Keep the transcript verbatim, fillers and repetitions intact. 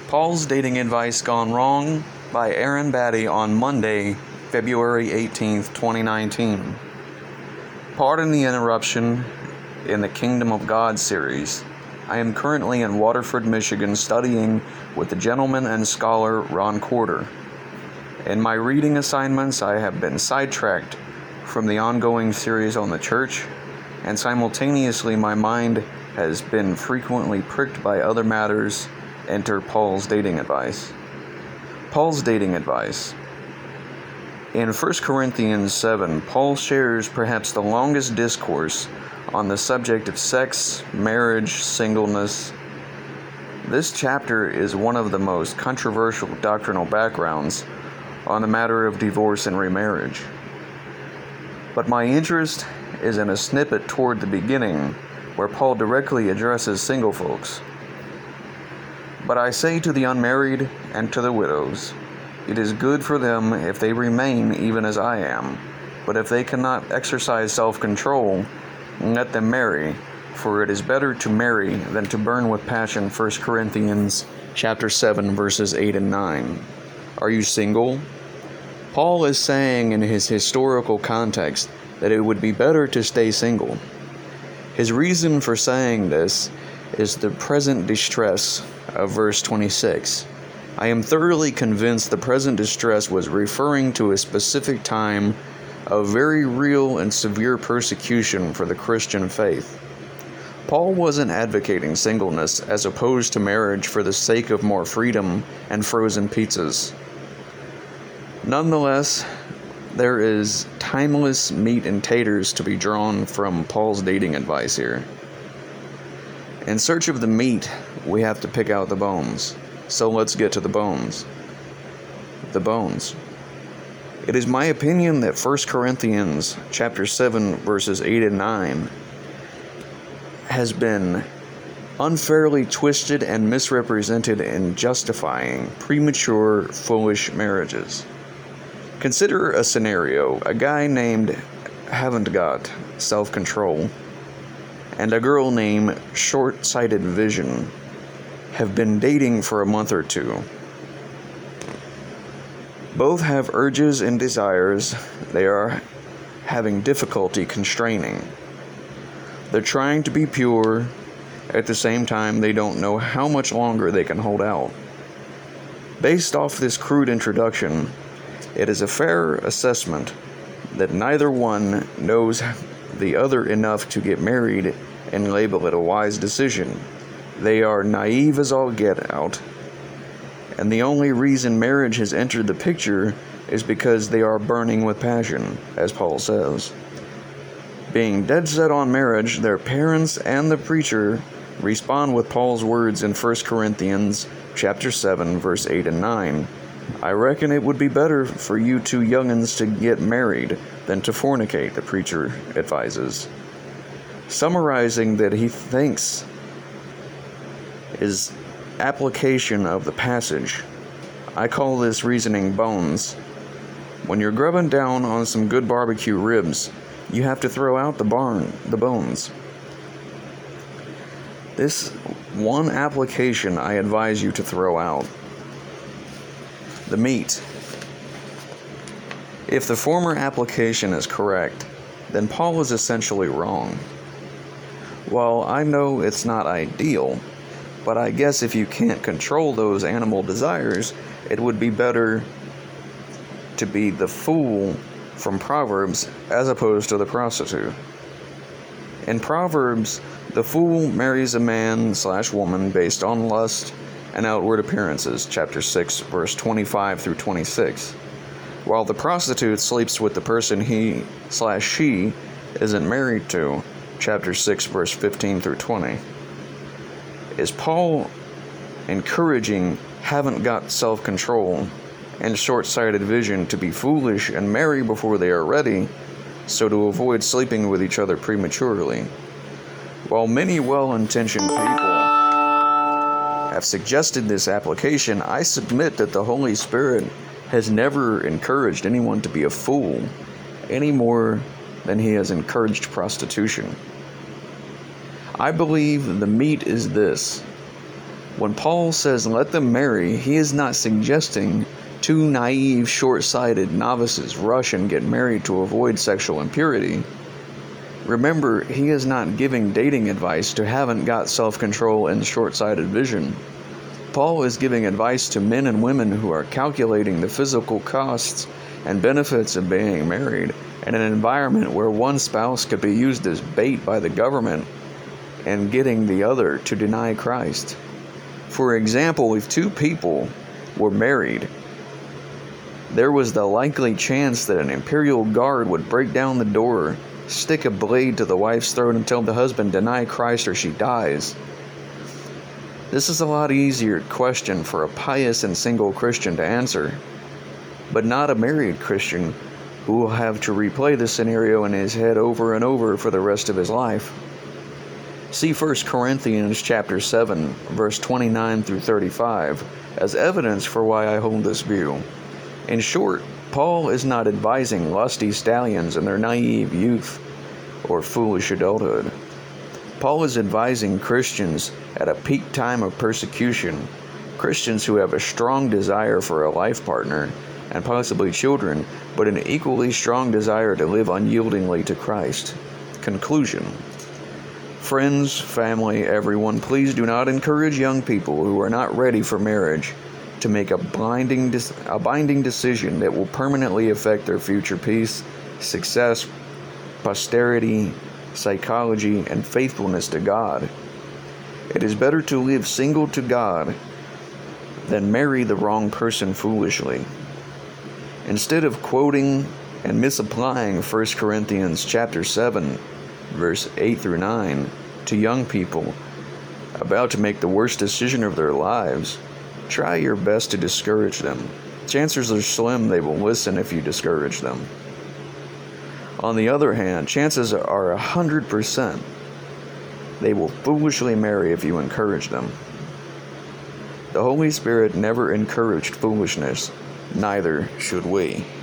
Paul's Dating Advice Gone Wrong by Aaron Batty on Monday, February eighteenth, twenty nineteen. Pardon the interruption in the Kingdom of God series. I am currently in Waterford, Michigan, studying with the gentleman and scholar Ron Corder. In my reading assignments, I have been sidetracked from the ongoing series on the church, and simultaneously my mind has been frequently pricked by other matters. Enter Paul's dating advice. Paul's dating advice. In First Corinthians seven, Paul shares perhaps the longest discourse on the subject of sex, marriage, singleness. This chapter is one of the most controversial doctrinal backgrounds on the matter of divorce and remarriage. But my interest is in a snippet toward the beginning where Paul directly addresses single folks. But I say to the unmarried and to the widows, it is good for them if they remain even as I am. But if they cannot exercise self-control, let them marry, for it is better to marry than to burn with passion. First Corinthians chapter seven, verses eight and nine. Are you single? Paul is saying in his historical context that it would be better to stay single. His reason for saying this is the present distress of verse twenty-six. I am thoroughly convinced the present distress was referring to a specific time of very real and severe persecution for the Christian faith. Paul wasn't advocating singleness as opposed to marriage for the sake of more freedom and frozen pizzas. Nonetheless, there is timeless meat and taters to be drawn from Paul's dating advice here. In search of the meat, we have to pick out the bones. So let's get to the bones. The bones. It is my opinion that First Corinthians chapter seven, verses eight and nine has been unfairly twisted and misrepresented in justifying premature, foolish marriages. Consider a scenario. A guy named Haven't Got Self-Control and a girl named Short-Sighted Vision have been dating for a month or two. Both have urges and desires they are having difficulty constraining. They're trying to be pure. At the same time, they don't know how much longer they can hold out. Based off this crude introduction, it is a fair assessment that neither one knows the other enough to get married and label it a wise decision. They are naive as all get out, and the only reason marriage has entered the picture is because they are burning with passion, as Paul says. Being dead set on marriage, their parents and the preacher respond with Paul's words in First Corinthians chapter seven, verse eight and nine. I reckon it would be better for you two young'uns to get married than to fornicate, the preacher advises. Summarizing that he thinks is application of the passage. I call this reasoning bones. When you're grubbing down on some good barbecue ribs, you have to throw out the barn, the bones. This one application I advise you to throw out. The meat. If the former application is correct, then Paul is essentially wrong. While I know it's not ideal, but I guess if you can't control those animal desires, it would be better to be the fool from Proverbs as opposed to the prostitute. In Proverbs, the fool marries a man slash woman based on lust and outward appearances, chapter six, verse twenty-five through twenty-six, while the prostitute sleeps with the person he slash she isn't married to, chapter six, verse fifteen through twenty. Is Paul encouraging haven't got self-control and short-sighted vision to be foolish and marry before they are ready, so to avoid sleeping with each other prematurely? While many well-intentioned people have suggested this application, I submit that the Holy Spirit has never encouraged anyone to be a fool any more than he has encouraged prostitution. I believe the meat is this. When Paul says let them marry, he is not suggesting two naive, short-sighted novices rush and get married to avoid sexual impurity. Remember, he is not giving dating advice to haven't got self-control and short-sighted vision. Paul is giving advice to men and women who are calculating the physical costs and benefits of being married in an environment where one spouse could be used as bait by the government and getting the other to deny Christ. For example, if two people were married, there was the likely chance that an imperial guard would break down the door, stick a blade to the wife's throat, and tell the husband, deny Christ or she dies. This is a lot easier question for a pious and single Christian to answer, but not a married Christian who will have to replay the scenario in his head over and over for the rest of his life. See First Corinthians chapter seven, verse twenty-nine through thirty-five, as evidence for why I hold this view. In short, Paul is not advising lusty stallions in their naive youth or foolish adulthood. Paul is advising Christians at a peak time of persecution, Christians who have a strong desire for a life partner and possibly children, but an equally strong desire to live unyieldingly to Christ. Conclusion. Friends, family, everyone, please do not encourage young people who are not ready for marriage to make a binding, a binding decision that will permanently affect their future peace, success, posterity, psychology, and faithfulness to God. It is better to live single to God than marry the wrong person foolishly. Instead of quoting and misapplying First Corinthians chapter seven, verse eight through nine to young people about to make the worst decision of their lives, try your best to discourage them. Chances are slim they will listen if you discourage them. On the other hand, chances are a hundred percent they will foolishly marry if you encourage them. The Holy Spirit never encouraged foolishness, neither should we.